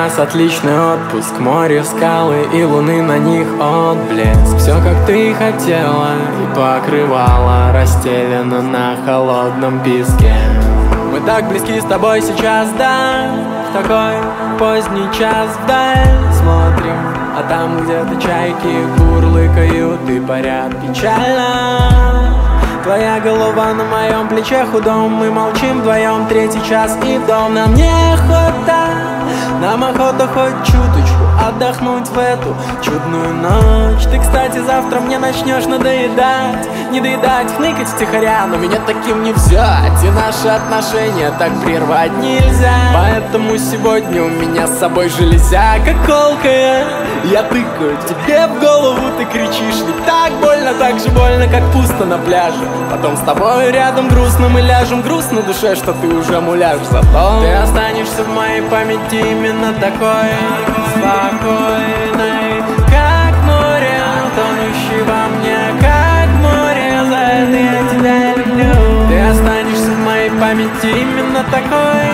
нас отличный отпуск, море, скалы и луны, на них отблеск. Все как ты хотела, и покрывало расстелено на холодном песке. Мы так близки с тобой сейчас, да, в такой поздний час вдаль смотрим, а там где-то чайки курлыкают и парят печально. Твоя голова на моем плече худом, мы молчим вдвоем, третий час и в дом. Нам неохота, нам охота хоть чуточку отдохнуть в эту чудную ночь. Ты, кстати, завтра мне начнешь надоедать, не доедать, хныкать втихаря, но меня таким не взять, и наши отношения так прервать нельзя. Поэтому сегодня у меня с собой железяка колкая, я тыкаю тебе в голову, ты кричишь, ведь так больно, так же больно, как пусто на пляже. Потом с тобой рядом грустно мы ляжем, грустно душе, что ты уже муляж. Зато ты останешься в моей памяти именно такой спокойной, как море, тонущий во мне, как море, за это я тебя люблю. Ты останешься в моей памяти именно такой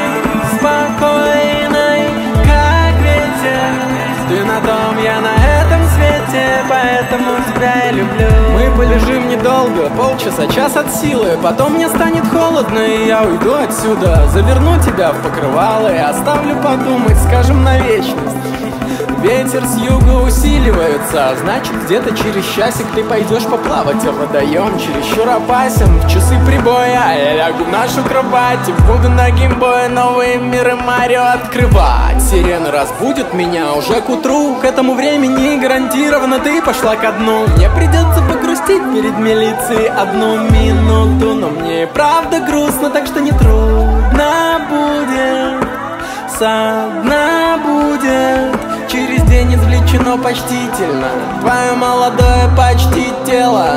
спокойной, как ветер. Ты на том, я на этом свете, поэтому тебя я люблю. Мы полежим недолго, полчаса, час от силы, потом мне станет холодно, и я уйду отсюда. Заверну тебя в покрывало и оставлю подумать, скажем, на вечность. Ветер с юга усиливается, значит, где-то через часик ты пойдешь поплавать, а водоем чересчур опасен. В часы прибоя я лягу в нашу кровать и буду на геймбое новые миры Марио открывать. Сирена разбудит меня уже к утру, к этому времени гарантированно ты пошла ко дну. Мне придется погрустить перед милицией одну минуту, но мне и правда грустно, так что не трудно будет, со дна будет. Через день извлечено почтительно твое молодое почти тело.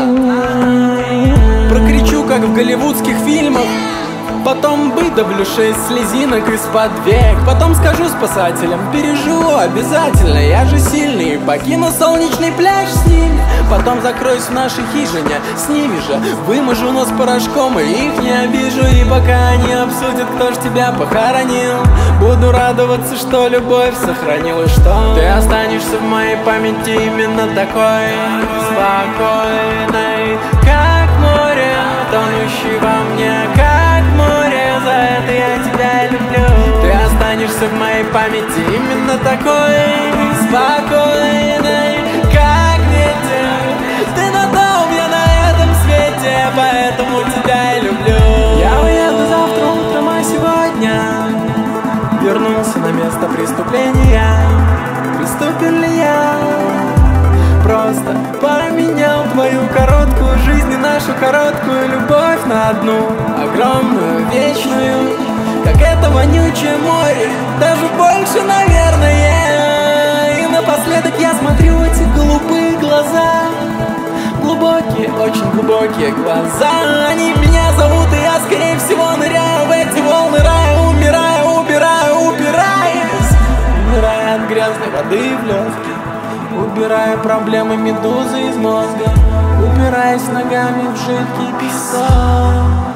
Прокричу, как в голливудских фильмах, потом выдавлю 6 слезинок из-под век. Потом скажу спасателям, переживу обязательно, я же сильный, покину солнечный пляж с ними. Потом закроюсь в нашей хижине, с ними же выможу нос порошком и их не обижу. И пока они обсудят, кто ж тебя похоронил, буду радоваться, что любовь сохранила, что ты останешься в моей памяти именно такой спокойной, как море, тонущий во мне, как море, за это я тебя люблю. Ты останешься в моей памяти именно такой спокойной, как ветер. Ты на том, я на этом свете, поэтому тебя я люблю. Я уеду завтра утром, а сегодня вернулся на место преступления. Приступил ли я? Просто поменял твою короткую жизнь и нашу короткую любовь на одну огромную, вечную, как это вонючее море, даже больше, наверное. И напоследок я смотрю в эти голубые глаза, глубокие, очень глубокие глаза. Они меня зовут, и я, скорее всего, ныряю в эти волны рая, умираю, упираюсь, умирая от грязной воды в легких, убирая проблемы медузы из мозга, упираясь ногами в жидкий песок.